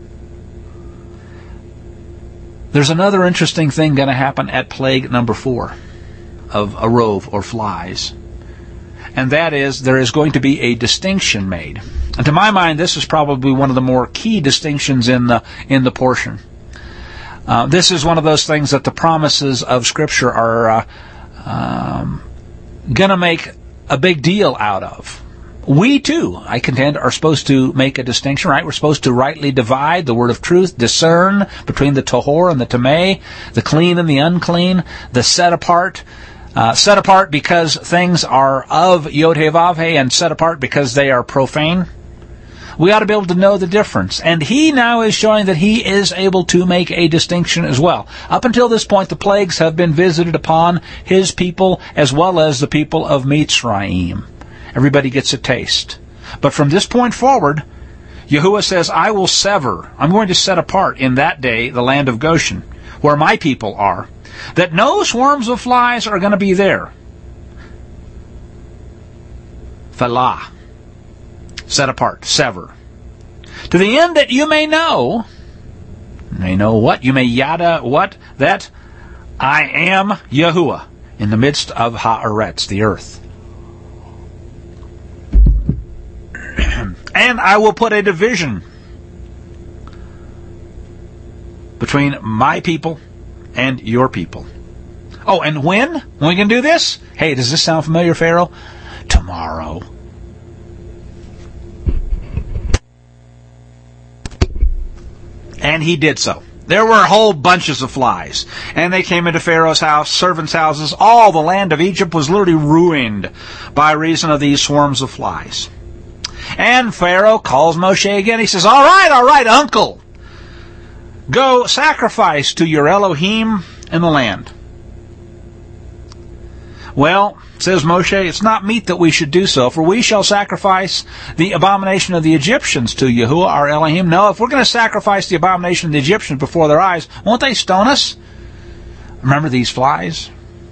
Speaker 1: There's another interesting thing going to happen at plague number four of a rove or flies. And that is, there is going to be a distinction made. And to my mind, this is probably one of the more key distinctions in the in the portion. Uh, this is one of those things that the promises of Scripture are uh, um, going to make a big deal out of. We, too, I contend, are supposed to make a distinction, right? We're supposed to rightly divide the word of truth, discern between the tahor and the tameh, the clean and the unclean, the set apart. Uh, set apart because things are of Yod-Heh-Vav-Heh, and set apart because they are profane. We ought to be able to know the difference. And he now is showing that he is able to make a distinction as well. Up until this point, the plagues have been visited upon his people as well as the people of Mitzrayim. Everybody gets a taste. But from this point forward, Yahuwah says, I will sever, I'm going to set apart in that day the land of Goshen, where my people are, that no swarms of flies are going to be there. Falah. Set apart. Sever. To the end that you may know, may know what? You may yada what? That I am Yahuwah in the midst of Haaretz, the earth. And I will put a division between my people and your people. Oh, and when? When we can do this? Hey, does this sound familiar, Pharaoh? Tomorrow. And he did so. There were whole bunches of flies. And they came into Pharaoh's house, servants' houses. All the land of Egypt was literally ruined by reason of these swarms of flies. And Pharaoh calls Moshe again. He says, all right, all right, uncle. Go sacrifice to your Elohim in the land. Well, says Moshe, it's not meet that we should do so, for we shall sacrifice the abomination of the Egyptians to Yahuwah, our Elohim. No, if we're going to sacrifice the abomination of the Egyptians before their eyes, won't they stone us? Remember these flies?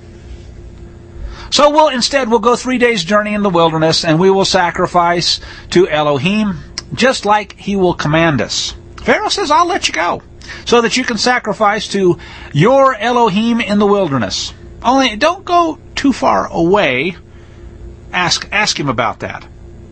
Speaker 1: So we'll instead, we'll go three days' journey in the wilderness, and we will sacrifice to Elohim, just like he will command us. Pharaoh says, I'll let you go, so that you can sacrifice to your Elohim in the wilderness. Only don't go too far away. Ask ask him about that.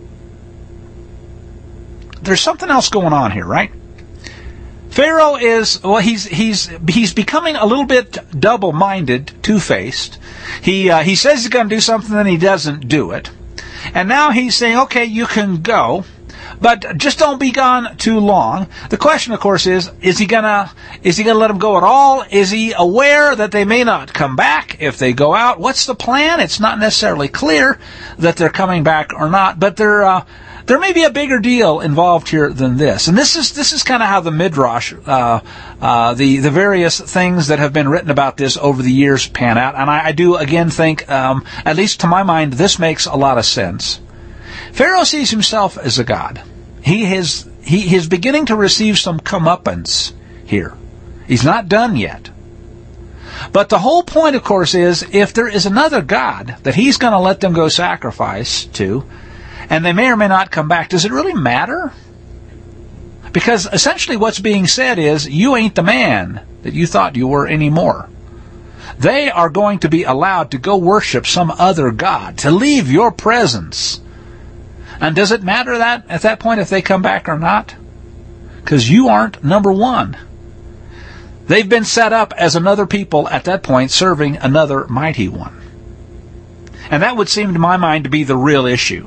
Speaker 1: There's something else going on here, right? Pharaoh is, well, he's he's he's becoming a little bit double-minded, two-faced. He uh, he says he's going to do something, then he doesn't do it. And now he's saying, okay, you can go, but just don't be gone too long. The question, of course, is, is he gonna, is he gonna let them go at all? Is he aware that they may not come back if they go out? What's the plan? It's not necessarily clear that they're coming back or not, but they're, uh, there may be a bigger deal involved here than this. And this is this is kind of how the Midrash, uh, uh, the, the various things that have been written about this over the years pan out. And I, I do, again, think, um, at least to my mind, this makes a lot of sense. Pharaoh sees himself as a god. He is, he is beginning to receive some comeuppance here. He's not done yet. But the whole point, of course, is if there is another god that he's going to let them go sacrifice to, and they may or may not come back, does it really matter? Because essentially what's being said is, you ain't the man that you thought you were anymore. They are going to be allowed to go worship some other god, to leave your presence. And does it matter that at that point if they come back or not? Because you aren't number one. They've been set up as another people at that point serving another mighty one. And that would seem to my mind to be the real issue.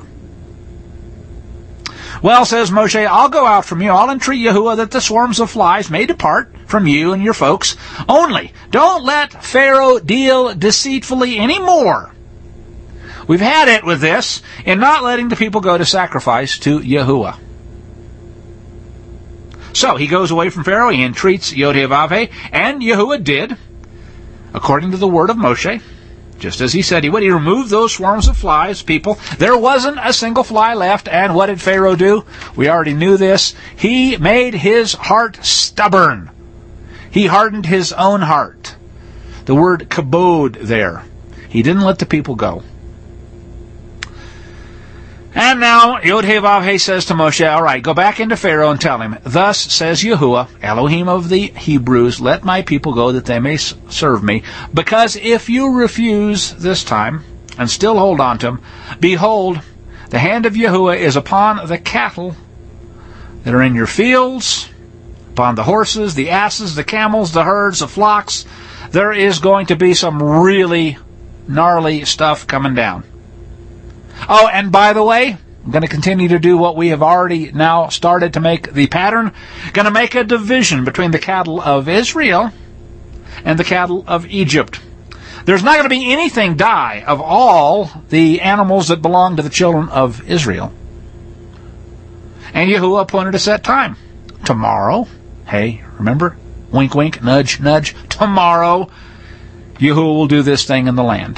Speaker 1: Well, says Moshe, I'll go out from you. I'll entreat Yahuwah that the swarms of flies may depart from you and your folks. Only don't let Pharaoh deal deceitfully anymore. We've had it with this in not letting the people go to sacrifice to Yahuwah. So he goes away from Pharaoh. He entreats Yod-Heh-Vav-Heh, and Yahuwah did, according to the word of Moshe. Just as he said he would, he removed those swarms of flies, people. There wasn't a single fly left, and what did Pharaoh do? We already knew this. He made his heart stubborn. He hardened his own heart. The word kabod there. He didn't let the people go. And now Yod-Heh-Vav-Heh says to Moshe, all right, go back into Pharaoh and tell him, thus says Yahuwah, Elohim of the Hebrews, let my people go that they may serve me. Because if you refuse this time and still hold on to him, behold, the hand of Yahuwah is upon the cattle that are in your fields, upon the horses, the asses, the camels, the herds, the flocks. There is going to be some really gnarly stuff coming down. Oh, and by the way, I'm going to continue to do what we have already now started to make the pattern. Going to make a division between the cattle of Israel and the cattle of Egypt. There's not going to be anything die of all the animals that belong to the children of Israel. And Yahuwah appointed a set time. Tomorrow, hey, remember? Wink, wink, nudge, nudge. Tomorrow, Yahuwah will do this thing in the land.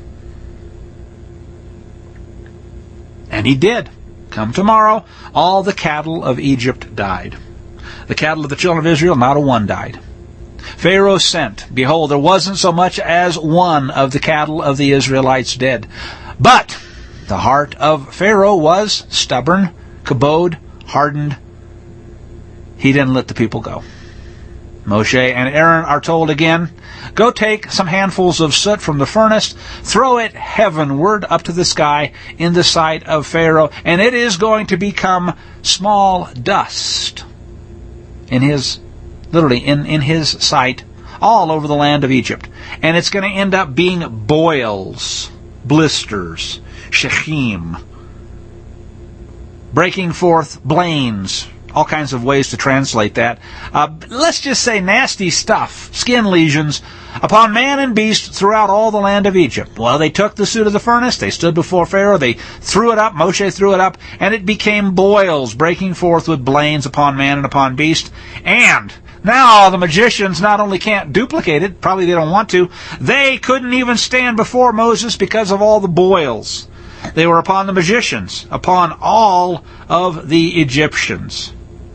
Speaker 1: And he did. Come tomorrow, all the cattle of Egypt died. The cattle of the children of Israel, not a one died. Pharaoh sent. Behold, there wasn't so much as one of the cattle of the Israelites dead. But the heart of Pharaoh was stubborn, kabod, hardened. He didn't let the people go. Moshe and Aaron are told again, go take some handfuls of soot from the furnace, throw it heavenward up to the sky in the sight of Pharaoh, and it is going to become small dust in his, literally in, in his sight, all over the land of Egypt. And it's going to end up being boils, blisters, shechim, breaking forth blains, all kinds of ways to translate that. Uh, let's just say nasty stuff, skin lesions, upon man and beast throughout all the land of Egypt. Well, they took the soot of the furnace, they stood before Pharaoh, they threw it up, Moshe threw it up, and it became boils, breaking forth with blains upon man and upon beast. And now the magicians not only can't duplicate it, probably they don't want to, they couldn't even stand before Moses because of all the boils. They were upon the magicians, upon all of the Egyptians.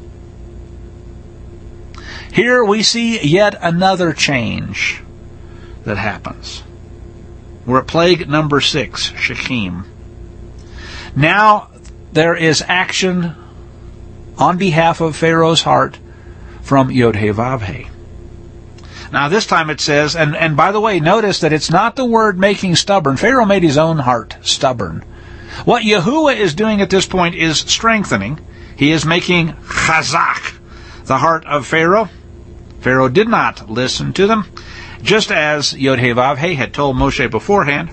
Speaker 1: Here we see yet another change that happens. We're at plague number six, Shechem. Now there is action on behalf of Pharaoh's heart from Yod-Heh-Vav-Heh. Now this time it says, and, and by the way, notice that it's not the word making stubborn. Pharaoh made his own heart stubborn. What Yahuwah is doing at this point is strengthening. He is making chazak the heart of Pharaoh. Pharaoh did not listen to them, just as Yod-Heh-Vav-Heh had told Moshe beforehand.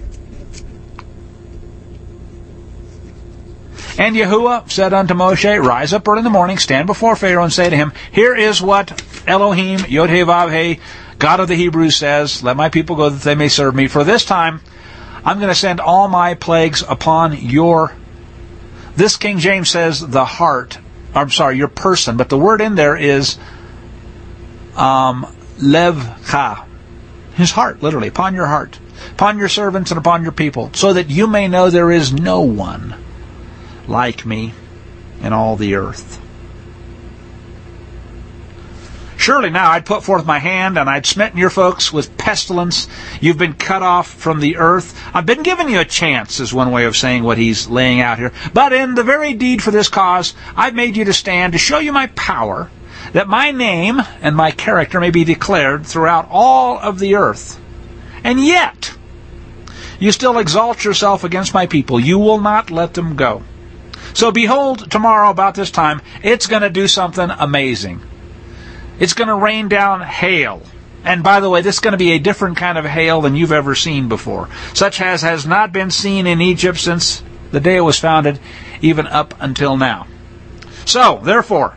Speaker 1: And Yahuwah said unto Moshe, rise up early in the morning, stand before Pharaoh, and say to him, here is what Elohim, Yod-Heh-Vav-Heh, God of the Hebrews says, let my people go that they may serve me. For this time, I'm going to send all my plagues upon your This King James says the heart. I'm sorry, your person. But the word in there is um, levcha. His heart, literally, upon your heart, upon your servants and upon your people, so that you may know there is no one like me in all the earth. Surely now I'd put forth my hand, and I'd smitten your folks with pestilence. You've been cut off from the earth. I've been giving you a chance, is one way of saying what he's laying out here. But in the very deed for this cause, I've made you to stand, to show you my power, that my name and my character may be declared throughout all of the earth. And yet, you still exalt yourself against my people. You will not let them go. So behold, tomorrow about this time, it's going to do something amazing. It's going to rain down hail. And by the way, this is going to be a different kind of hail than you've ever seen before, such as has not been seen in Egypt since the day it was founded, even up until now. So, therefore,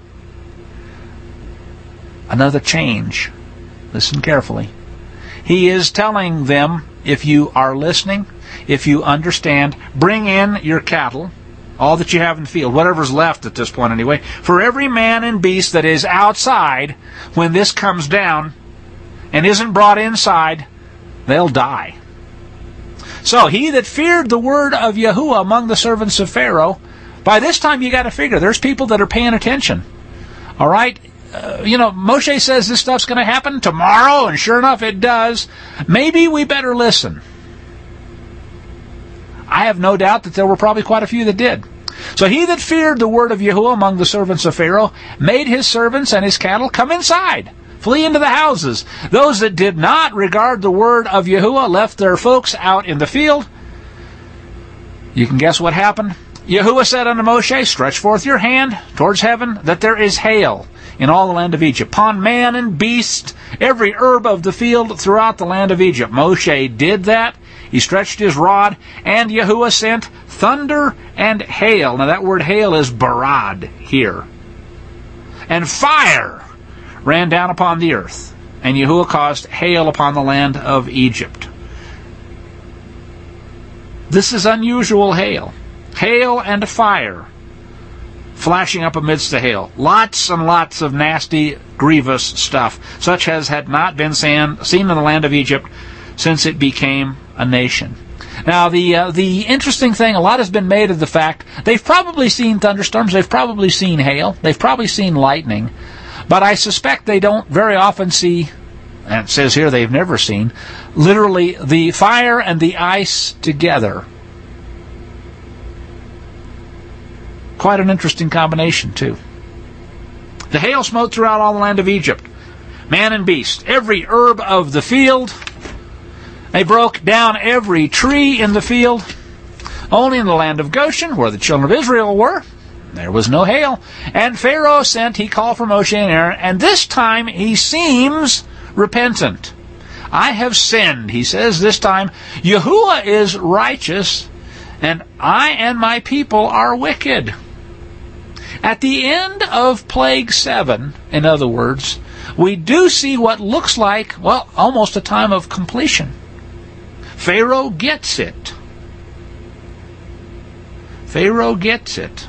Speaker 1: another change. Listen carefully. He is telling them, if you are listening, if you understand, bring in your cattle, all that you have in the field, whatever's left at this point anyway. For every man and beast that is outside, when this comes down and isn't brought inside, they'll die. So he that feared the word of Yahuwah among the servants of Pharaoh, by this time you got to figure there's people that are paying attention. All right? Uh, you know, Moshe says this stuff's going to happen tomorrow, and sure enough it does. Maybe we better listen. I have no doubt that there were probably quite a few that did. So he that feared the word of Yahuwah among the servants of Pharaoh made his servants and his cattle come inside, flee into the houses. Those that did not regard the word of Yahuwah left their folks out in the field. You can guess what happened? Yahuwah said unto Moshe, stretch forth your hand towards heaven, that there is hail in all the land of Egypt, upon man and beast, every herb of the field throughout the land of Egypt. Moshe did that. He stretched his rod, and Yahuwah sent thunder and hail. Now that word hail is barad here. And fire ran down upon the earth, and Yahuwah caused hail upon the land of Egypt. This is unusual hail. Hail and fire flashing up amidst the hail. Lots and lots of nasty, grievous stuff, such as had not been seen in the land of Egypt since it became a nation. Now, the uh, the interesting thing, a lot has been made of the fact they've probably seen thunderstorms, they've probably seen hail, they've probably seen lightning, but I suspect they don't very often see, and it says here they've never seen, literally the fire and the ice together. Quite an interesting combination, too. The hail smote throughout all the land of Egypt, man and beast, every herb of the field. They broke down every tree in the field. Only in the land of Goshen, where the children of Israel were, there was no hail. And Pharaoh sent, he called for Moshe and Aaron, and this time he seems repentant. I have sinned, he says this time. Yahuwah is righteous, and I and my people are wicked. At the end of Plague seven, in other words, we do see what looks like, well, almost a time of completion. Pharaoh gets it. Pharaoh gets it.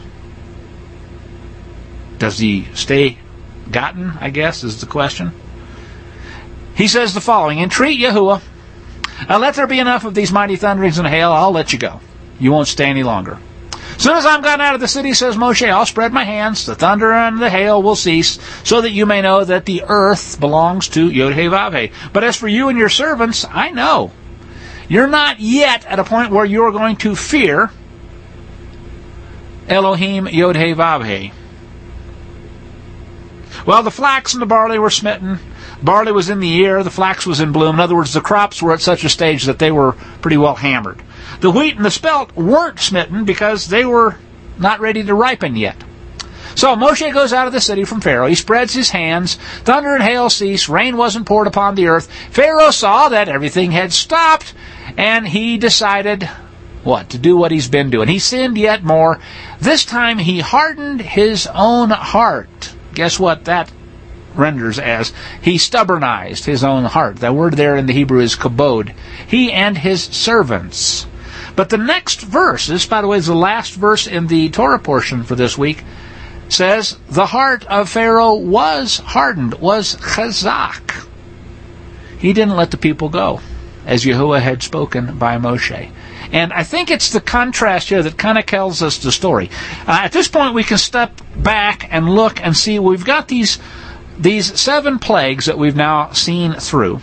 Speaker 1: Does he stay gotten, I guess, is the question. He says the following, entreat Yahuwah, uh, let there be enough of these mighty thunderings and hail, I'll let you go. You won't stay any longer. As soon as I'm gone out of the city, says Moshe, I'll spread my hands, the thunder and the hail will cease, so that you may know that the earth belongs to Yod-Heh-Vav-Heh. But as for you and your servants, I know. You're not yet at a point where you're going to fear Elohim Yod-Heh-Vav-Heh. Well, the flax and the barley were smitten. Barley was in the ear, the flax was in bloom. In other words, the crops were at such a stage that they were pretty well hammered. The wheat and the spelt weren't smitten because they were not ready to ripen yet. So Moshe goes out of the city from Pharaoh. He spreads his hands. Thunder and hail ceased. Rain wasn't poured upon the earth. Pharaoh saw that everything had stopped, and he decided, what, to do what he's been doing. He sinned yet more. This time he hardened his own heart. Guess what that renders as? He stubbornized his own heart. That word there in the Hebrew is kabod. He and his servants. But the next verse, this, by the way, is the last verse in the Torah portion for this week, says, the heart of Pharaoh was hardened, was chazak. He didn't let the people go, as Yahuwah had spoken by Moshe. And I think it's the contrast here that kind of tells us the story. Uh, at this point, we can step back and look and see we've got these, these seven plagues that we've now seen through.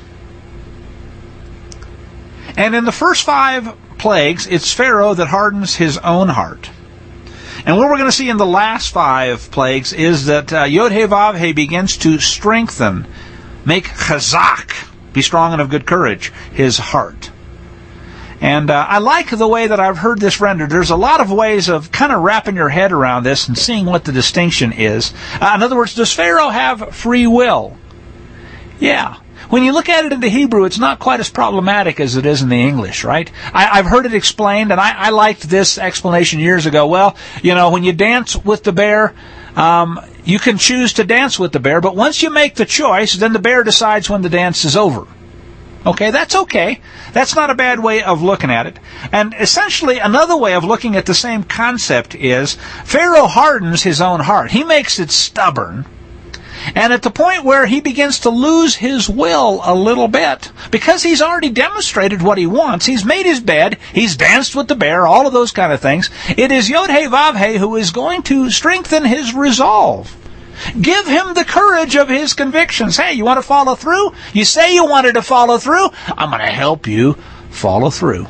Speaker 1: And in the first five plagues, it's Pharaoh that hardens his own heart. And what we're going to see in the last five plagues is that uh, Yod-Heh-Vav-Heh begins to strengthen, make chazak, be strong and of good courage, his heart. And uh, I like the way that I've heard this rendered. There's a lot of ways of kind of wrapping your head around this and seeing what the distinction is. Uh, in other words, does Pharaoh have free will? Yeah. When you look at it in the Hebrew, it's not quite as problematic as it is in the English, right? I, I've heard it explained, and I, I liked this explanation years ago. Well, you know, when you dance with the bear, um, you can choose to dance with the bear, but once you make the choice, then the bear decides when the dance is over. Okay, that's okay. That's not a bad way of looking at it. And essentially, another way of looking at the same concept is Pharaoh hardens his own heart. He makes it stubborn. And at the point where he begins to lose his will a little bit, because he's already demonstrated what he wants, he's made his bed, he's danced with the bear, all of those kind of things, it is Yod-Heh-Vav-Heh who is going to strengthen his resolve. Give him the courage of his convictions. Hey, you want to follow through? You say you wanted to follow through? I'm going to help you follow through.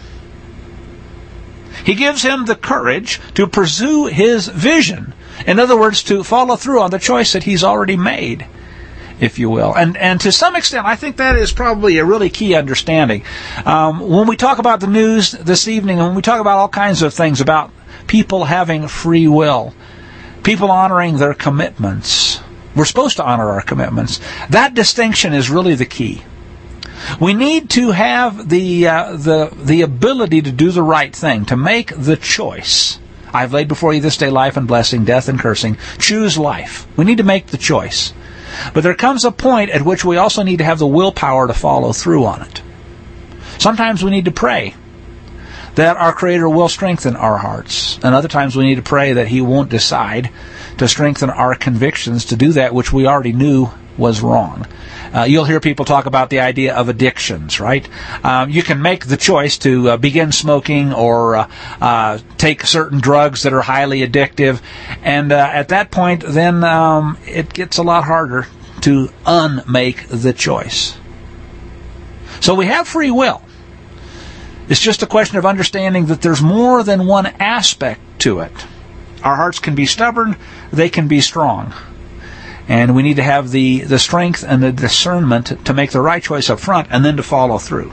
Speaker 1: He gives him the courage to pursue his vision. In other words, to follow through on the choice that he's already made, if you will. And and to some extent, I think that is probably a really key understanding. Um, when we talk about the news this evening, and when we talk about all kinds of things about people having free will, people honoring their commitments, we're supposed to honor our commitments. That distinction is really the key. We need to have the uh, the the ability to do the right thing, to make the choice. I've laid before you this day life and blessing, death and cursing. Choose life. We need to make the choice. But there comes a point at which we also need to have the willpower to follow through on it. Sometimes we need to pray that our Creator will strengthen our hearts. And other times we need to pray that He won't decide to strengthen our convictions to do that which we already knew was wrong. Uh, you'll hear people talk about the idea of addictions, right? Um, you can make the choice to uh, begin smoking or uh, uh, take certain drugs that are highly addictive, and uh, at that point, then um, it gets a lot harder to unmake the choice. So we have free will. It's just a question of understanding that there's more than one aspect to it. Our hearts can be stubborn, they can be strong. And we need to have the, the strength and the discernment to make the right choice up front and then to follow through.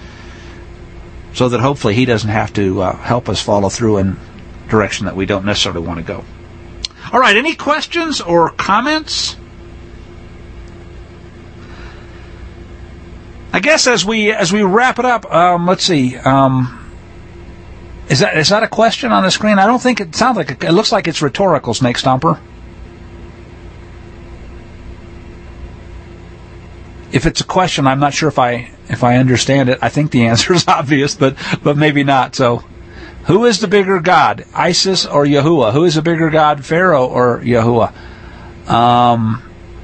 Speaker 1: So that hopefully He doesn't have to uh, help us follow through in a direction that we don't necessarily want to go. All right, any questions or comments? I guess as we as we wrap it up, um, let's see. Um, is that is that a question on the screen? I don't think it sounds like a, it looks like it's rhetorical, Snake Stomper. If it's a question, I'm not sure if I if I understand it. I think the answer is obvious, but but maybe not. So, who is the bigger God, Isis or Yahuwah? Who is the bigger God, Pharaoh or Yahuwah? Um,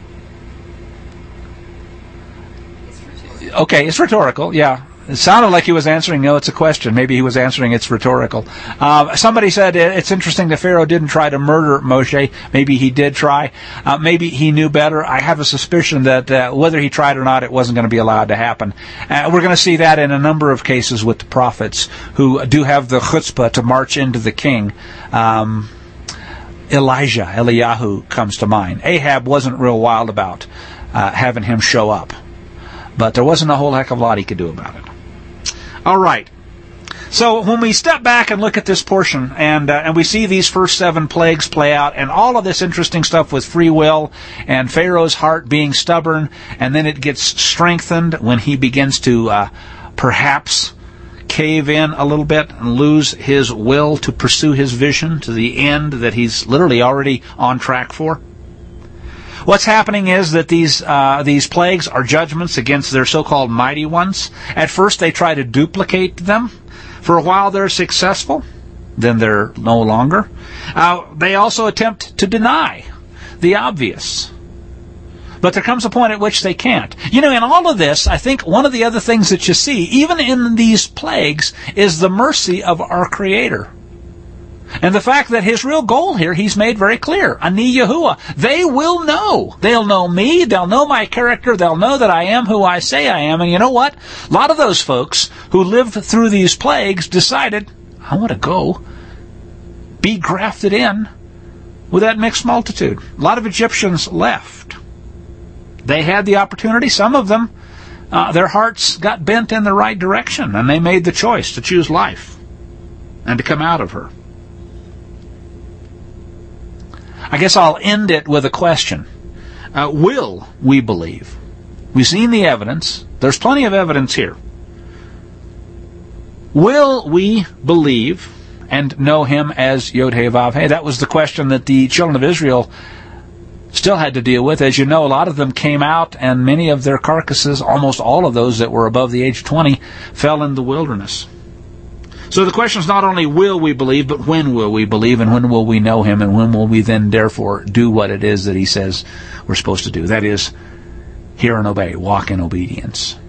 Speaker 1: okay, it's rhetorical. Yeah. It sounded like he was answering, no, it's a question. Maybe he was answering, it's rhetorical. Uh, somebody said it's interesting that Pharaoh didn't try to murder Moshe. Maybe he did try. Uh, maybe he knew better. I have a suspicion that uh, whether he tried or not, it wasn't going to be allowed to happen. Uh, we're going to see that in a number of cases with the prophets who do have the chutzpah to march into the king. Um, Elijah, Eliyahu comes to mind. Ahab wasn't real wild about uh, having him show up. But there wasn't a whole heck of a lot he could do about it. All right. So when we step back and look at this portion, and uh, and we see these first seven plagues play out, and all of this interesting stuff with free will, and Pharaoh's heart being stubborn, and then it gets strengthened when he begins to uh, perhaps cave in a little bit and lose his will to pursue his vision to the end that he's literally already on track for. What's happening is that these uh, these plagues are judgments against their so-called mighty ones. At first, they try to duplicate them. For a while they're successful, then they're no longer. Uh, they also attempt to deny the obvious. But there comes a point at which they can't. You know, in all of this, I think one of the other things that you see, even in these plagues, is the mercy of our Creator. And the fact that his real goal here, he's made very clear. Ani Yahuwah. They will know. They'll know me. They'll know my character. They'll know that I am who I say I am. And you know what? A lot of those folks who lived through these plagues decided, I want to go be grafted in with that mixed multitude. A lot of Egyptians left. They had the opportunity. Some of them, uh, their hearts got bent in the right direction, and they made the choice to choose life and to come out of her. I guess I'll end it with a question. Uh, will we believe? We've seen the evidence. There's plenty of evidence here. Will we believe and know him as Yod-Heh-Vav-Heh? That was the question that the children of Israel still had to deal with. As you know, a lot of them came out, and many of their carcasses, almost all of those that were above the age of twenty, fell in the wilderness. So the question is not only will we believe, but when will we believe, and when will we know him, and when will we then therefore do what it is that he says we're supposed to do. That is, hear and obey, walk in obedience.